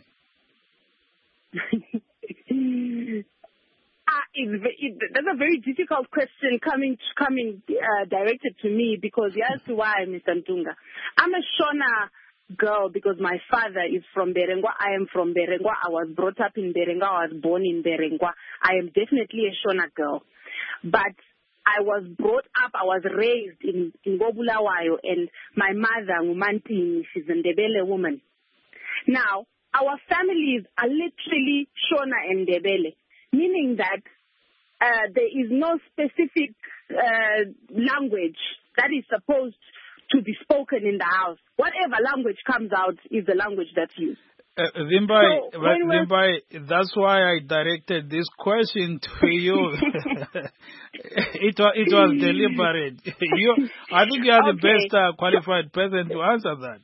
That's a very difficult question coming directed to me because here's why, Mr. Ntunga. I'm a Shona girl because my father is from Berengwa. I am from Berengwa. I was brought up in Berengwa. I was born in Berengwa. I am definitely a Shona girl. But I was brought up, I was raised in Ngobulawayo, and my mother, Ngumanting, she's a Ndebele woman. Now, our families are literally Shona and Ndebele, meaning that there is no specific language that is supposed to be spoken in the house. Whatever language comes out is the language that's used. Vimbai, that's why I directed this question to you. It was deliberate. I think you are the best qualified person to answer that.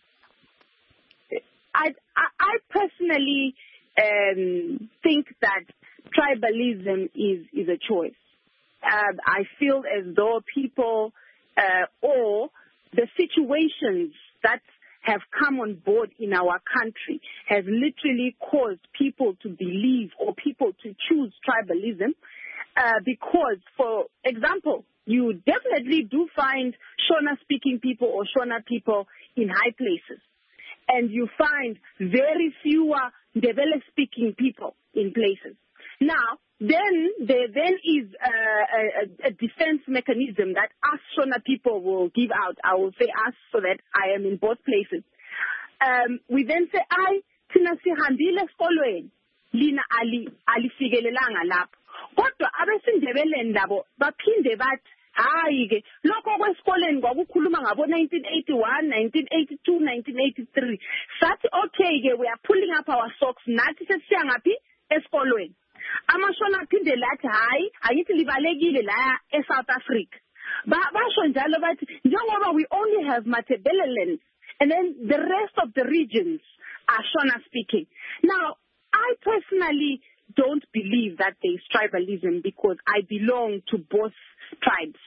I personally think that tribalism is a choice. I feel as though people or the situations that have come on board in our country has literally caused people to believe or people to choose tribalism because, for example, you definitely do find Shona-speaking people or Shona people in high places. And you find very fewer Ndebele-speaking people in places. Now, then there is a defense mechanism that us Shona people will give out. I will say us so that I am in both places. We then say, tina sihambile esikolweni, lina alifikelelanga lapho. Kodwa abesindebele ndabo baphinde bathi, hayi-ke, lokho kwesikoleni kwakukhuluma ngabo 1981, 1982, 1983. Sathi, okay-ke, we are pulling up our socks, nathi sesiya ngaphi esikolweni. Amashona aphinde lathi hayi angithi libalekile la eSouth Africa. Basho njalo bathi njengoba we only have Matabeleland and then the rest of the regions are Shona speaking. Now, I personally don't believe that there is tribalism because I belong to both tribes.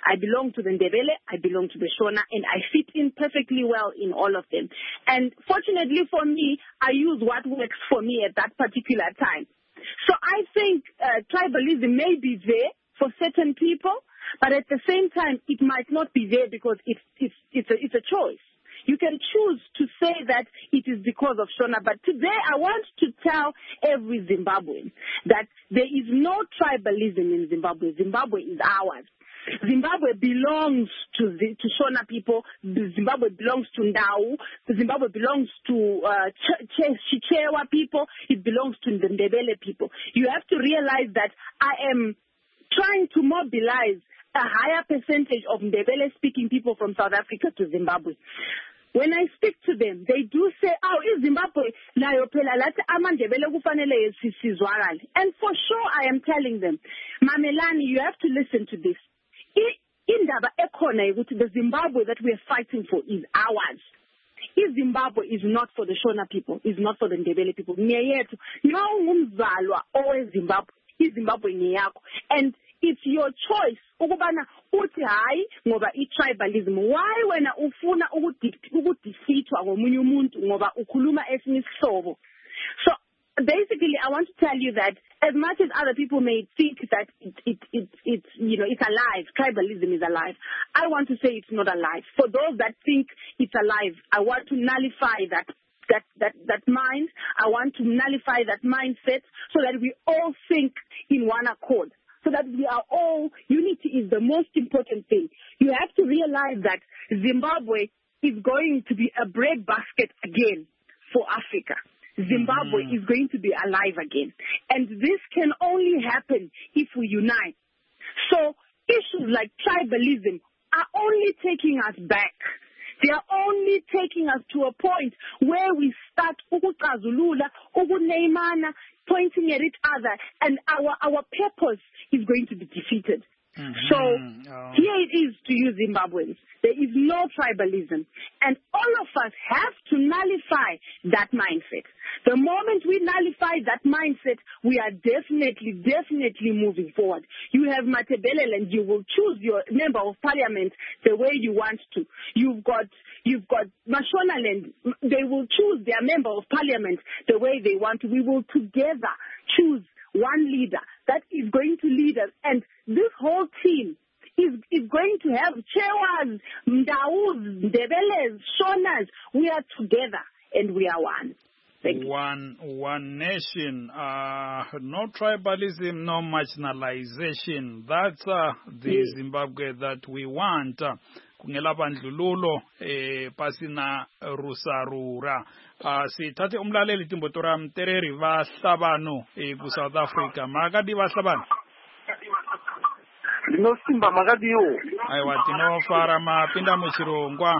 I belong to the Ndebele, I belong to the Shona, and I fit in perfectly well in all of them. And fortunately for me, I use what works for me at that particular time. So I think tribalism may be there for certain people, but at the same time, it might not be there because it's a choice. You can choose to say that it is because of Shona, but today I want to tell every Zimbabwean that there is no tribalism in Zimbabwe. Zimbabwe is ours. Zimbabwe belongs to Shona people. Zimbabwe belongs to Ndau. Zimbabwe belongs to Chichewa people. It belongs to the Ndebele people. You have to realize that I am trying to mobilize a higher percentage of Ndebele-speaking people from South Africa to Zimbabwe. When I speak to them, they do say, "Oh, is Zimbabwe nayo phela lathi amandebele kufanele sizwakale." And for sure, I am telling them, Mamelani, you have to listen to this. Indaba ekhona ukuthi the Zimbabwe that we are fighting for is ours. Zimbabwe is not for the Shona people, is not for the Ndebele people. Ngiyethu, ngumzalwa oweZimbabwe. Zimbabwe ngiyakho. And it's your choice ukubana uthi hayi ngoba tribalism. Why wena ufuna ukudefeatwa ngomunye umuntu ngoba ukhuluma esinye isihlobo? So basically, I want to tell you that as much as other people may think that it's alive, tribalism is alive, I want to say it's not alive. For those that think it's alive, I want to nullify that mind. I want to nullify that mindset so that we all think in one accord. So that we are all, unity is the most important thing. You have to realize that Zimbabwe is going to be a breadbasket again for Africa. Zimbabwe is going to be alive again. And this can only happen if we unite. So issues like tribalism are only taking us back. They are only taking us to a point where we start ukukazulula, ukuneymana, pointing at each other, and our purpose is going to be defeated. So here it is to you Zimbabweans. There is no tribalism. And all of us have to nullify that mindset. The moment we nullify that mindset, we are definitely moving forward. You have Matebeleland, you will choose your member of parliament the way you want to. You've got Mashonaland, they will choose their member of parliament the way they want to. We will together choose one leader that is going to lead us. And this whole team is going to have Chewas, Ndaus, Ndebeles, Shonas. We are together and we are one. One nation, no tribalism, no marginalization. That's the Zimbabwe that we want. Kungela bandlululo pasina rusarura. Sithathe umlaleli Timbotora Mtereri vahlabano ku South Africa. Makadi vahlabano. Dino simba makadi yo. Aiwa tino fara mapinda muchirongwa.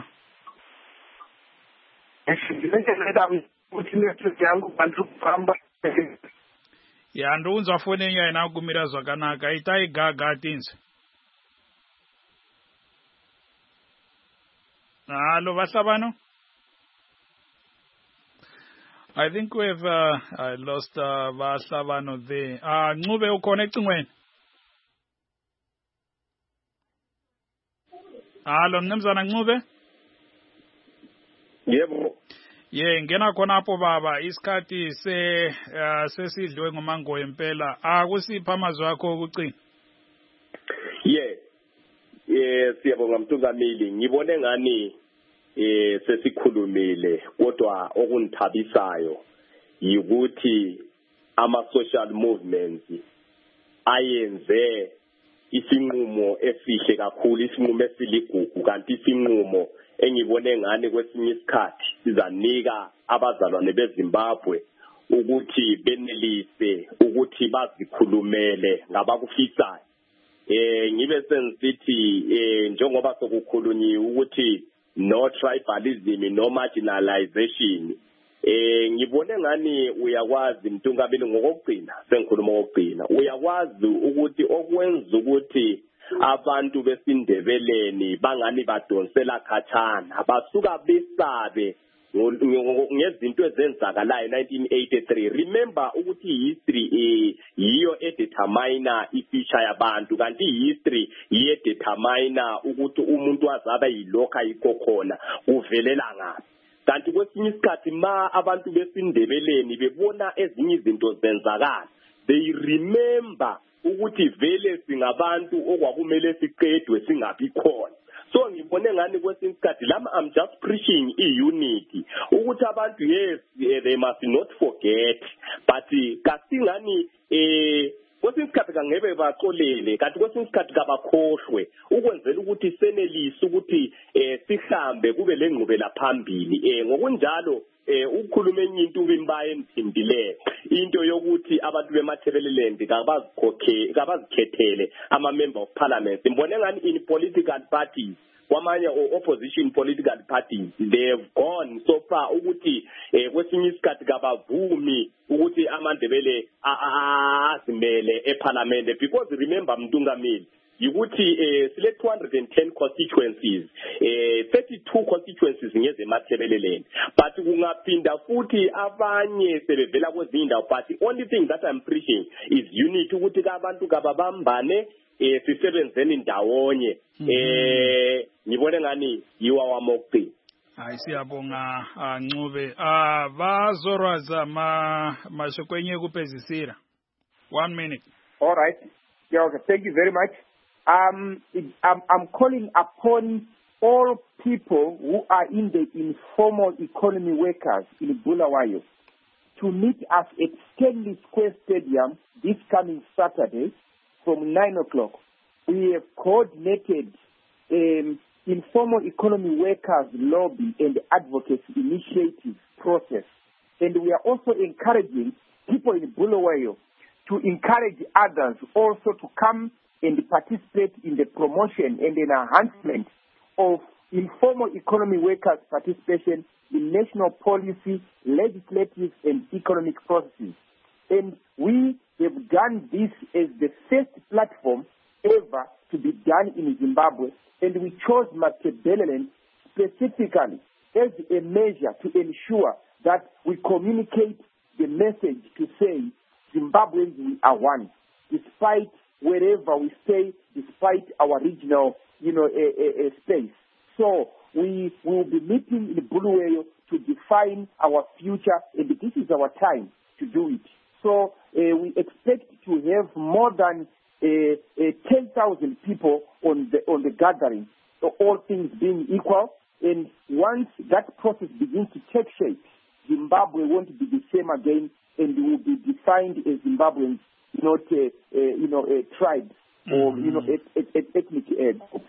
Ya ndunzwa fone nya inagumira zvakanaka itai gaga tinzwe. Hello vahlabano. I think we've lost vahlabano there. Ncube ukhona ecingweni. Hello mnumzana Ncube. Yebo. Ngena khonapho baba isikhathi sesidliwe ngomango empela akusipha amazwi akho okucina. Siyabonga Mtungameli, ngibone ngani sesikhulumile kodwa okungithabisayo yikuthi ama social movements ayenze isinqumo esihle kakhulu, isinqumo esiligugu, kanti isinqumo engibone ngani kwesinye isikhathi sizanika abazalwane beZimbabwe ukuthi benelise ukuthi bazikhulumele ngabakufisayo. Ngibe sensithi njengoba sokukhulunyiwe ukuthi no tribalism, no marginalization. Ngibone ngani uyakwazi Mtungameli ngokugcina, sengikhuluma ngokugcina, uyakwazi ukuthi okwenza ukuthi abantu besindebeleni bangani badonsela khatshana basuka besabe ngezinto ezenzakalayo 1983. Remember ukuthi history yiyo edetermine i-future yabantu, kanti history yiyo edetermine ukuthi umuntu azaba yilokho ayikho khona uvelela ngaphi. Kanti kwesinye isikhathi ma abantu besindebeleni bebona ezinye izinto zenzakala, they remember ukuthi vele singabantu okwakumele siqedwe singabi khona. So ngibone ngani kwesinye isikhathi lama I'm just preaching unity ukuthi abantu yes they must not forget, but kasingani kwesinye isikhathi kangebe baxolele, kanti kwesinye isikhathi kabakhohlwe ukwenzela ukuthi senelise ukuthi sihambe kube lengqubela phambili. Ngokunjalo ukukhuluma enye into ubimbaye emphindile into yokuthi abantu bemathebeleland kabazikhethele ama-member of parliament. Ngibone ngani in political parties, kwamanye opposition political parties, they have gone so far ukuthi kwesinye isikhathi kabavumi ukuthi amandebele azimele eparliament, because remember Mtungameli ukuthi sile 210 constituencies, 32 constituencies ngezemathebeleland, but kungaphinda futhi abanye sebevela kwezinye indawo. But the only thing that I'm preaching is unity, ukuthi abantu kababambane sisebenzeni ndawonye. Ngibone ngani yiwa wamokugcina. Hayi siyabonga Ncube. Bazorwaza mashokwenye kupezisira. 1 minute. All right. Yeah, okay. Thank you very much. I'm calling upon all people who are in the informal economy workers in Bulawayo to meet us at Stanley Square Stadium this coming Saturday from 9 o'clock. We have coordinated informal economy workers lobby and advocacy initiative process. And we are also encouraging people in Bulawayo to encourage others also to come and participate in the promotion and enhancement of informal economy workers' participation in national policy, legislative and economic processes. And we have done this as the first platform ever to be done in Zimbabwe, and we chose Matabeleland specifically as a measure to ensure that we communicate the message to say Zimbabweans, we are one, despite wherever we stay, despite our regional, space. So we will be meeting in Bulawayo to define our future, and this is our time to do it. So we expect to have more than 10,000 people on the gathering, so all things being equal. And once that process begins to take shape, Zimbabwe won't be the same again, and will be defined as Zimbabweans, not a tribe or ethnic groups.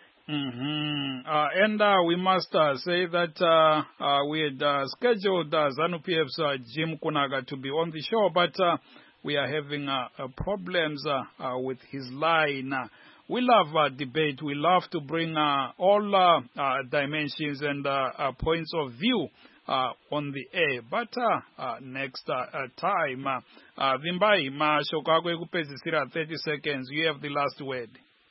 And we must say that we had scheduled ZANU-PF's Jim Kunaga to be on the show, but we are having problems with his line. We love debate. We love to bring all dimensions and points of view on the air. But next time, Vimbai, Mashokagwe kupezisira 30 seconds. You have the last word.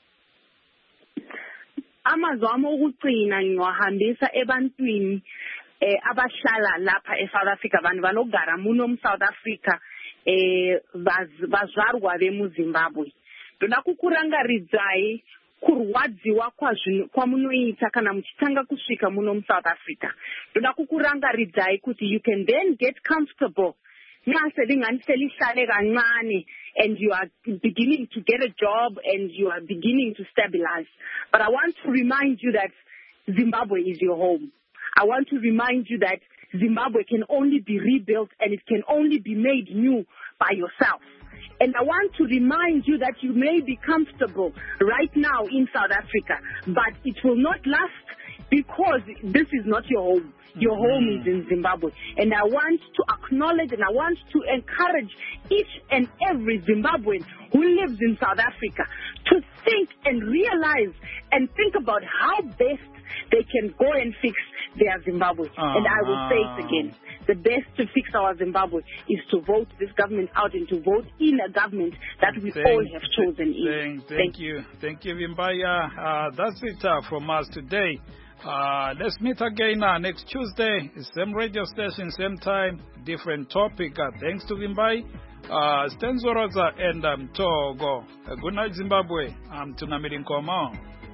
Amazamo okucina ngiwahambisa ebantwini abahlala lapha eSouth Africa, abantu balogara muno South Africa bazvarwa vemuZimbabwe. Ndoda kukurangaridzai kurwadziwa kwamunoita kana muchitanga kusvika muno South Africa. Ndoda kukurangaridzai kuti you can then get comfortable and you are beginning to get a job and you are beginning to stabilize. But I want to remind you that Zimbabwe is your home. I want to remind you that Zimbabwe can only be rebuilt and it can only be made new by yourself. And I want to remind you that you may be comfortable right now in South Africa, but it will not last because this is not your home. Your home is in Zimbabwe. And I want to acknowledge and I want to encourage each and every Zimbabwean who lives in South Africa to think and realize and think about how best they can go and fix their Zimbabwe. And I will say it again. The best to fix our Zimbabwe is to vote this government out and to vote in a government that we all have chosen in. Thank you. Thank you, Vimbaya. That's it from us today. Let's meet again next Tuesday, same radio station, same time, different topic. Thanks to Vimbai, Stan Zorodza, and Togo. Good night, Zimbabwe. I'm Tunamiri Nkomo.